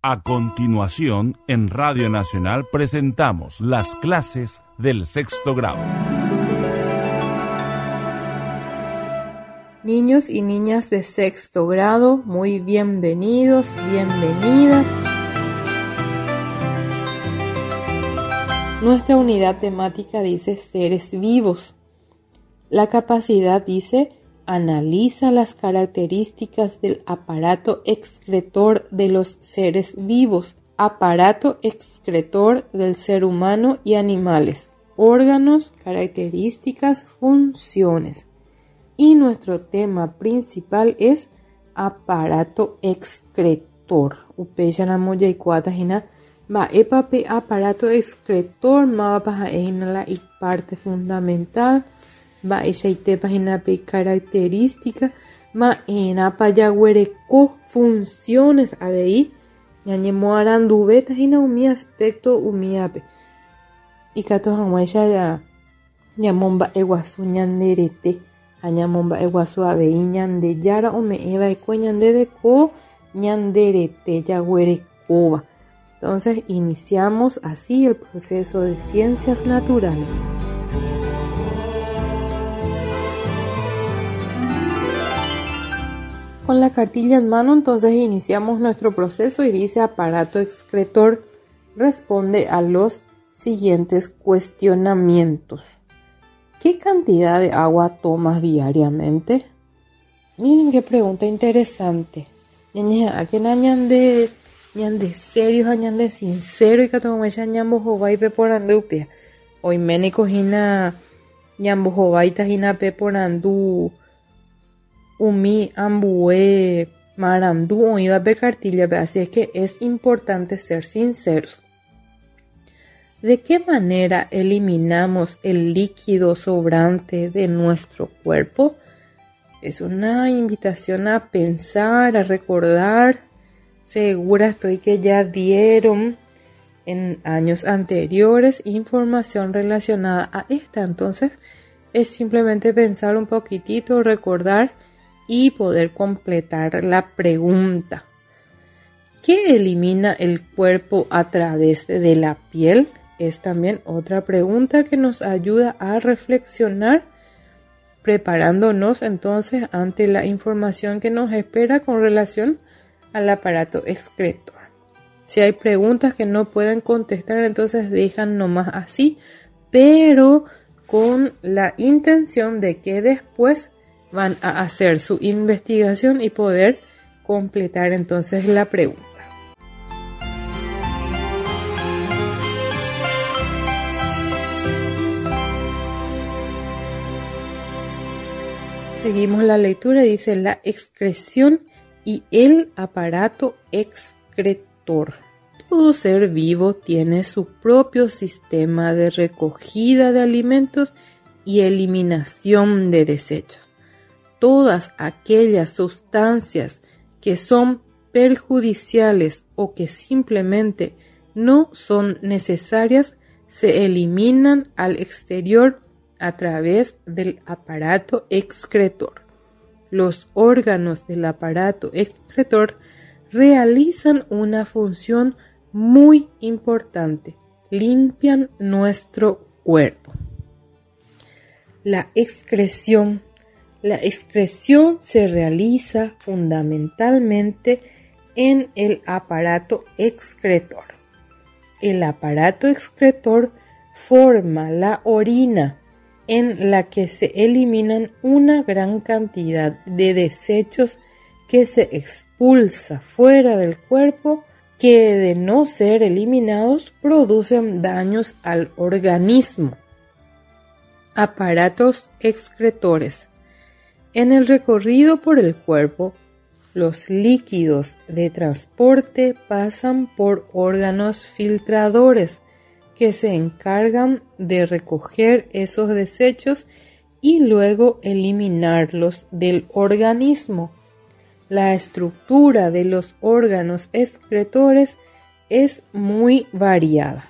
A continuación, en Radio Nacional presentamos las clases del sexto grado. Niños y niñas de sexto grado, muy bienvenidos, bienvenidas. Nuestra unidad temática dice seres vivos. La capacidad dice analiza las características del aparato excretor de los seres vivos, aparato excretor del ser humano y animales, órganos, características, funciones. Y nuestro tema principal es aparato excretor. Upeyanamoya y cuatajina va epape aparato excretor ma la y parte fundamental. Va ella página pe característica ma en apayaguereco funciones ahí ñañemo arandubeta hina umi aspecto umiape y kato hamaya ya ñamomba eguasu ñanderete añamomba eguasu abei ñande yara ome eva eco ñandebeko ñanderete yaguerekova. Entonces iniciamos así el proceso de ciencias naturales. Con la cartilla en mano, entonces iniciamos nuestro proceso y dice aparato excretor responde a los siguientes cuestionamientos. ¿Qué cantidad de agua tomas diariamente? Miren qué pregunta interesante. Aquí ñande serio, ñande sincero y que tomacha ñambo jovai pe por andupia. Hoy ménico jina ñambo jovai tajina pe por andu. Umi ambue marandu o iba a cartilla, así es que es importante ser sinceros. ¿De qué manera eliminamos el líquido sobrante de nuestro cuerpo? Es una invitación a pensar, a recordar. Segura estoy que ya dieron en años anteriores información relacionada a esta. Entonces es simplemente pensar un poquitito, recordar y poder completar la pregunta. ¿Qué elimina el cuerpo a través de la piel? Es también otra pregunta que nos ayuda a reflexionar, preparándonos entonces ante la información que nos espera con relación al aparato excretor. Si hay preguntas que no pueden contestar, entonces dejan nomás así, pero con la intención de que después van a hacer su investigación y poder completar entonces la pregunta. Seguimos la lectura, dice la excreción y el aparato excretor. Todo ser vivo tiene su propio sistema de recogida de alimentos y eliminación de desechos. Todas aquellas sustancias que son perjudiciales o que simplemente no son necesarias se eliminan al exterior a través del aparato excretor. Los órganos del aparato excretor realizan una función muy importante: limpian nuestro cuerpo. La excreción se realiza fundamentalmente en el aparato excretor. El aparato excretor forma la orina en la que se eliminan una gran cantidad de desechos que se expulsa fuera del cuerpo, que de no ser eliminados producen daños al organismo. Aparatos excretores. En el recorrido por el cuerpo, los líquidos de transporte pasan por órganos filtradores que se encargan de recoger esos desechos y luego eliminarlos del organismo. La estructura de los órganos excretores es muy variada.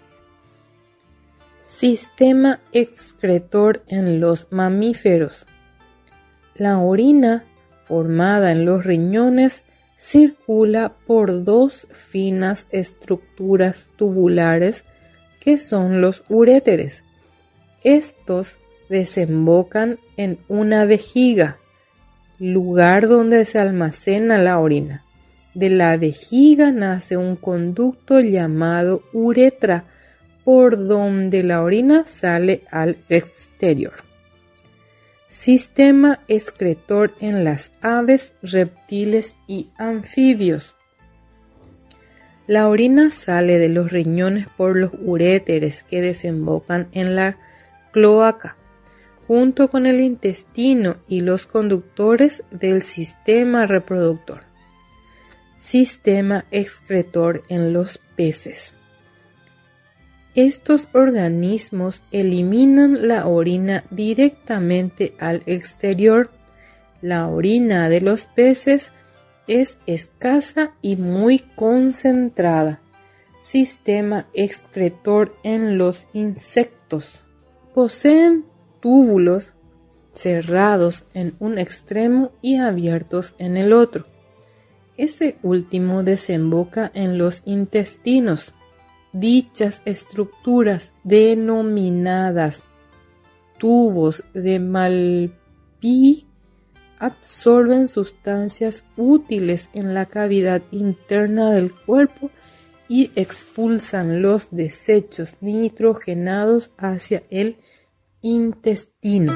Sistema excretor en los mamíferos. La orina formada en los riñones circula por dos finas estructuras tubulares que son los uréteres. Estos desembocan en una vejiga, lugar donde se almacena la orina. De la vejiga nace un conducto llamado uretra, por donde la orina sale al exterior. Sistema excretor en las aves, reptiles y anfibios. La orina sale de los riñones por los uréteres que desembocan en la cloaca, junto con el intestino y los conductores del sistema reproductor. Sistema excretor en los peces. Estos organismos eliminan la orina directamente al exterior. La orina de los peces es escasa y muy concentrada. Sistema excretor en los insectos. Poseen túbulos cerrados en un extremo y abiertos en el otro. Este último desemboca en los intestinos. Dichas estructuras, denominadas tubos de Malpighi, absorben sustancias útiles en la cavidad interna del cuerpo y expulsan los desechos nitrogenados hacia el intestino.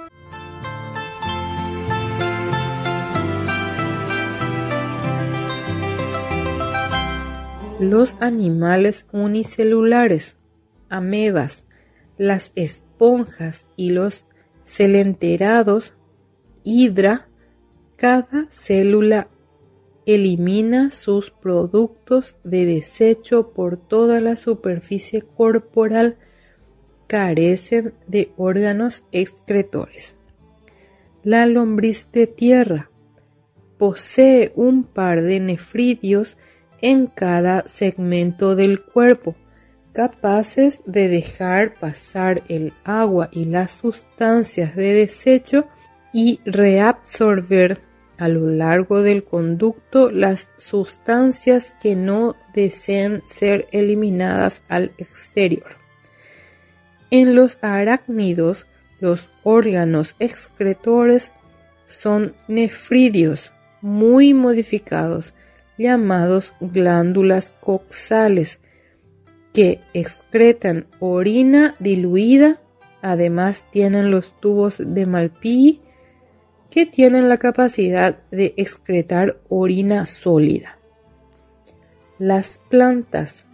Los animales unicelulares, amebas, las esponjas y los celenterados, hidra, cada célula elimina sus productos de desecho por toda la superficie corporal, carecen de órganos excretores. La lombriz de tierra posee un par de nefridios en cada segmento del cuerpo, capaces de dejar pasar el agua y las sustancias de desecho y reabsorber a lo largo del conducto las sustancias que no deseen ser eliminadas al exterior. En los arácnidos, los órganos excretores son nefridios muy modificados, llamados glándulas coxales, que excretan orina diluida. Además tienen los tubos de Malpighi, que tienen la capacidad de excretar orina sólida. Las plantas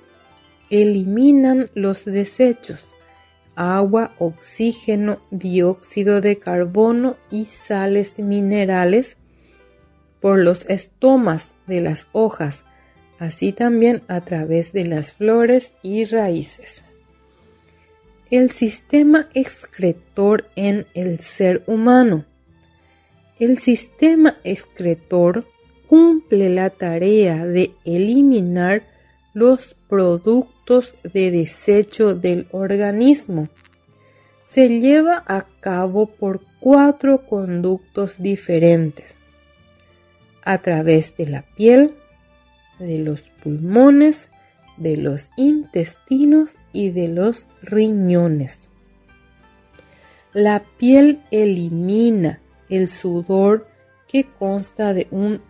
eliminan los desechos, agua, oxígeno, dióxido de carbono y sales minerales por los estomas de las hojas, así también a través de las flores y raíces. El sistema excretor en el ser humano. El sistema excretor cumple la tarea de eliminar los productos de desecho del organismo. Se lleva a cabo por 4 conductos diferentes: a través de la piel, de los pulmones, de los intestinos y de los riñones. La piel elimina el sudor, que consta de un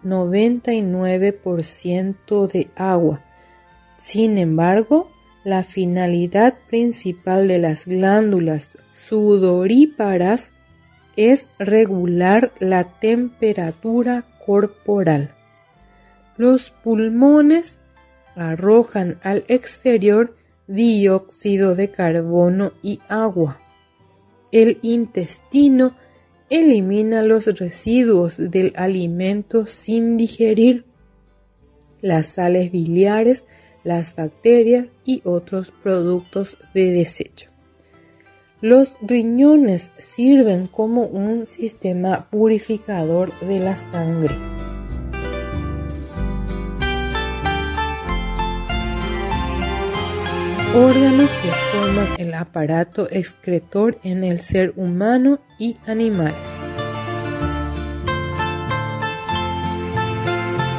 99% de agua. Sin embargo, la finalidad principal de las glándulas sudoríparas es regular la temperatura corporal. Los pulmones arrojan al exterior dióxido de carbono y agua. El intestino elimina los residuos del alimento sin digerir, las sales biliares, las bacterias y otros productos de desecho. Los riñones sirven como un sistema purificador de la sangre. Órganos que forman el aparato excretor en el ser humano y animales.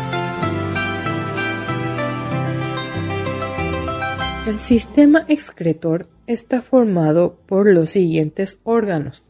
El sistema excretor está formado por los siguientes órganos.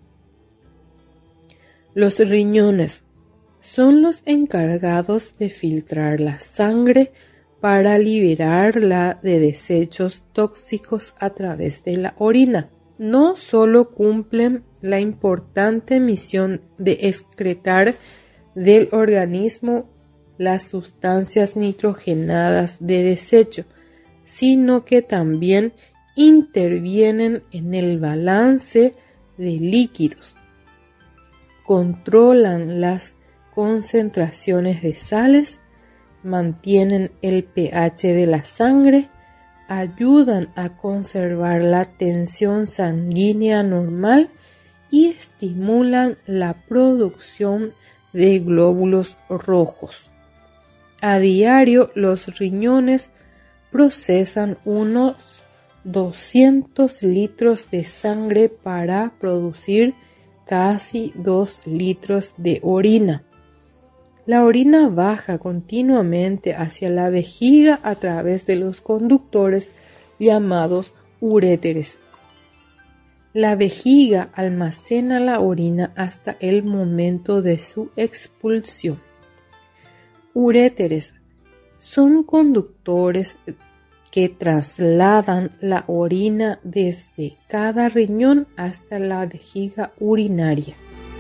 Los riñones son los encargados de filtrar la sangre para liberarla de desechos tóxicos a través de la orina. No solo cumplen la importante misión de excretar del organismo las sustancias nitrogenadas de desecho, sino que también intervienen en el balance de líquidos, controlan las concentraciones de sales, mantienen el pH de la sangre, ayudan a conservar la tensión sanguínea normal y estimulan la producción de glóbulos rojos. A diario, los riñones procesan unos 200 litros de sangre para producir casi 2 litros de orina. La orina baja continuamente hacia la vejiga a través de los conductores llamados uréteres. La vejiga almacena la orina hasta el momento de su expulsión. Uréteres son conductores que trasladan la orina desde cada riñón hasta la vejiga urinaria.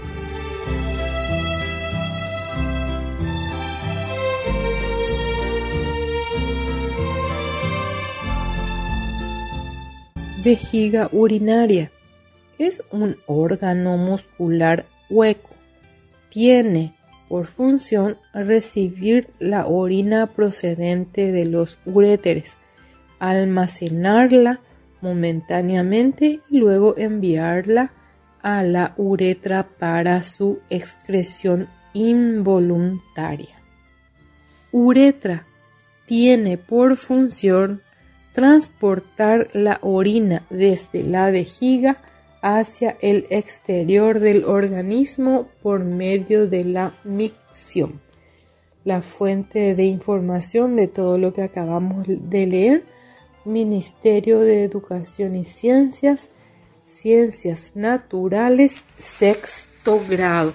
Vejiga urinaria es un órgano muscular hueco. Tiene por función recibir la orina procedente de los uréteres, almacenarla momentáneamente y luego enviarla a la uretra para su excreción involuntaria. Uretra tiene por función transportar la orina desde la vejiga hacia el exterior del organismo por medio de la micción. La fuente de información de todo lo que acabamos de leer: Ministerio de Educación y Ciencias, Ciencias Naturales, sexto grado.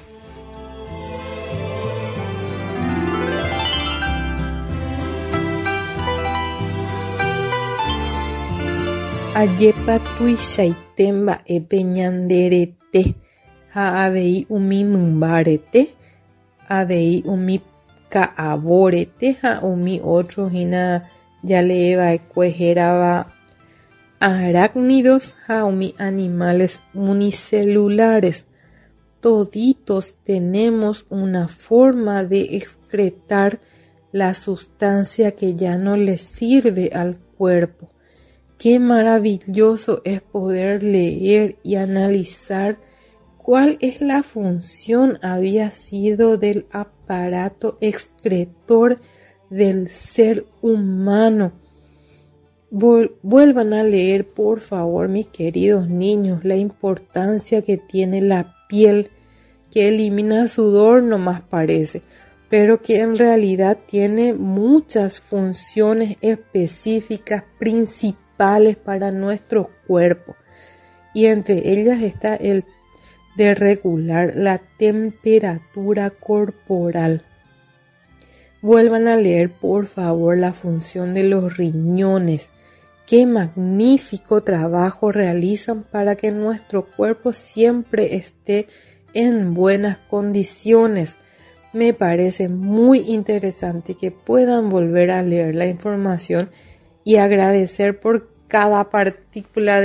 Ayepa tuichaitémba epeñanderete ha avei umi mymbarete, avei umi ka'avorete ha umi otro hína jaleva'ekuehérava arácnidos ha umi animales unicelulares. Toditos tenemos una forma de excretar la sustancia que ya no le sirve al cuerpo. Qué maravilloso es poder leer y analizar cuál es la función había sido del aparato excretor del ser humano. Vuelvan a leer, por favor, mis queridos niños, la importancia que tiene la piel, que elimina sudor nomás parece, pero que en realidad tiene muchas funciones específicas principales para nuestro cuerpo, y entre ellas está el de regular la temperatura corporal. Vuelvan a leer, por favor, la función de los riñones. Qué magnífico trabajo realizan para que nuestro cuerpo siempre esté en buenas condiciones. Me parece muy interesante que puedan volver a leer la información y agradecer por cada partícula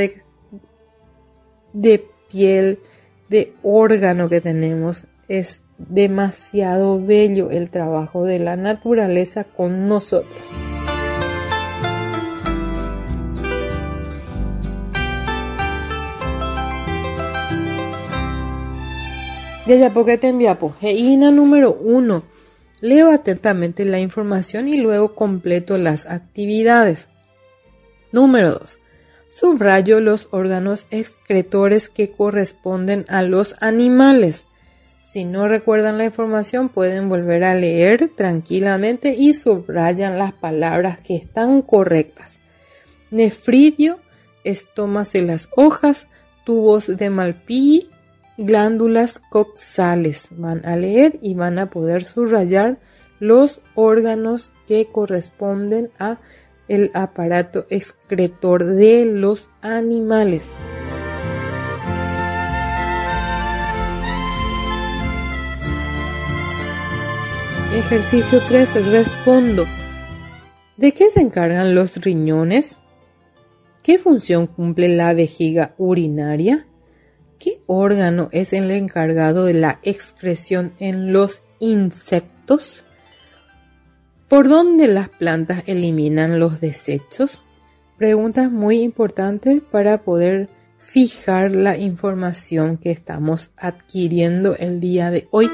de piel, de órgano que tenemos. Es demasiado bello el trabajo de la naturaleza con nosotros. Heina número 1. Leo atentamente la información y luego completo las actividades. Número 2. Subrayo los órganos excretores que corresponden a los animales. Si no recuerdan la información, pueden volver a leer tranquilamente y subrayan las palabras que están correctas. nefridio, estomas de las hojas, tubos de Malpighi, glándulas coxales. Van a leer y van a poder subrayar los órganos que corresponden a el aparato excretor de los animales. Ejercicio 3. Respondo. ¿De qué se encargan los riñones? ¿Qué función cumple la vejiga urinaria? ¿Qué órgano es el encargado de la excreción en los insectos? ¿Por dónde las plantas eliminan los desechos? Preguntas muy importantes para poder fijar la información que estamos adquiriendo el día de hoy.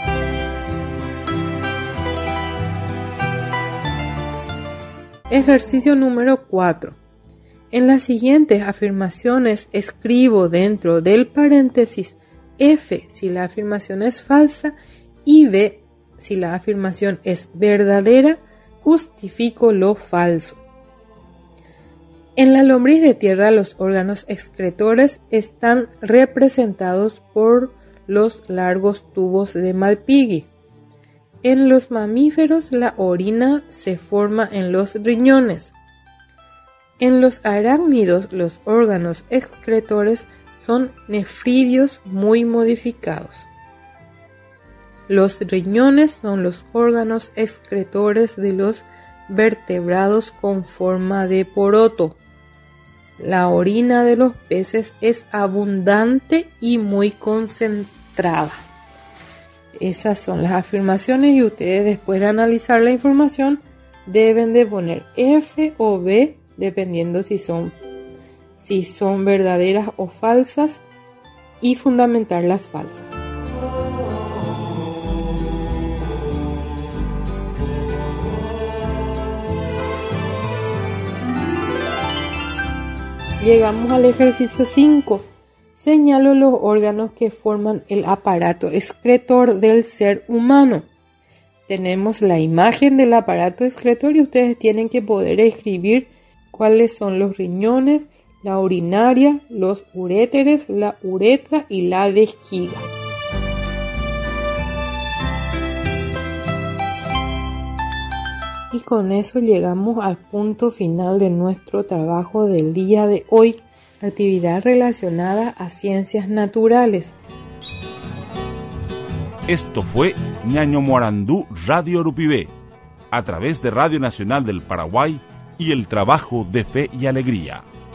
Ejercicio número 4. En las siguientes afirmaciones escribo dentro del paréntesis F si la afirmación es falsa y B si la afirmación es verdadera, justifico lo falso. En la lombriz de tierra los órganos excretores están representados por los largos tubos de Malpighi. En los mamíferos la orina se forma en los riñones. En los arácnidos los órganos excretores son nefridios muy modificados. Los riñones son los órganos excretores de los vertebrados con forma de poroto. La orina de los peces es abundante y muy concentrada. Esas son las afirmaciones y ustedes, después de analizar la información, deben de poner F o B dependiendo si son verdaderas o falsas y fundamentar las falsas. Llegamos al ejercicio 5. Señalo los órganos que forman el aparato excretor del ser humano. Tenemos la imagen del aparato excretor y ustedes tienen que poder escribir cuáles son los riñones, la urinaria, los uréteres, la uretra y la vejiga. Y con eso llegamos al punto final de nuestro trabajo del día de hoy. Actividad relacionada a ciencias naturales. Esto fue Ñaño Morandú Radio Urupibé, a través de Radio Nacional del Paraguay y el trabajo de Fe y Alegría.